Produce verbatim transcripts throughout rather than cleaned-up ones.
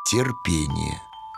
Терпение.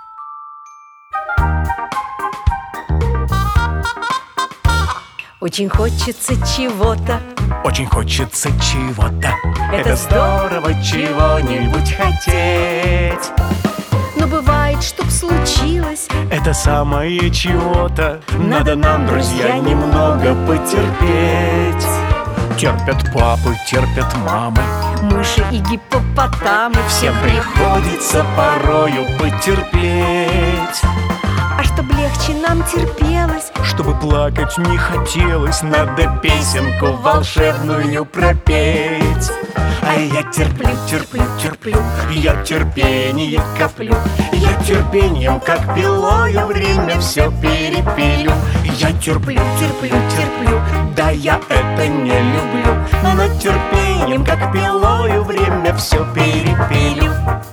Очень хочется чего-то, Очень хочется чего-то. Это Это здорово чего-нибудь хотеть. но бывает, чтоб случилось. Это самое чего-то надо нам, друзья, немного потерпеть. Терпят папы, терпят мамы, Мыши и гиппопотамы, всем приходится порою потерпеть. А чтоб легче нам терпелось, Чтобы плакать не хотелось, надо песенку волшебную пропеть. А я терплю, терплю, терплю, я терпение коплю. Я терпением, как пилою, время все перепилю. Я терплю, терплю, терплю, да я это не люблю. Но терпением, как пилою, время все перепилю.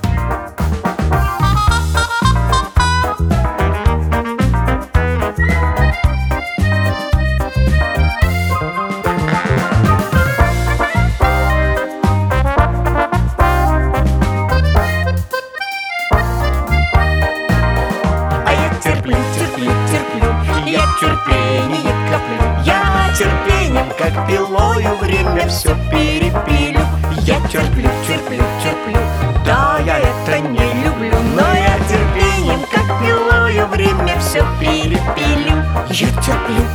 Терплю, терплю, терплю, я терпение коплю. Я терпением, как пилою, время все перепилю. Я терплю, терплю, терплю, да я это не люблю. Но я терпением, как пилою, время все перепилю. Я терплю,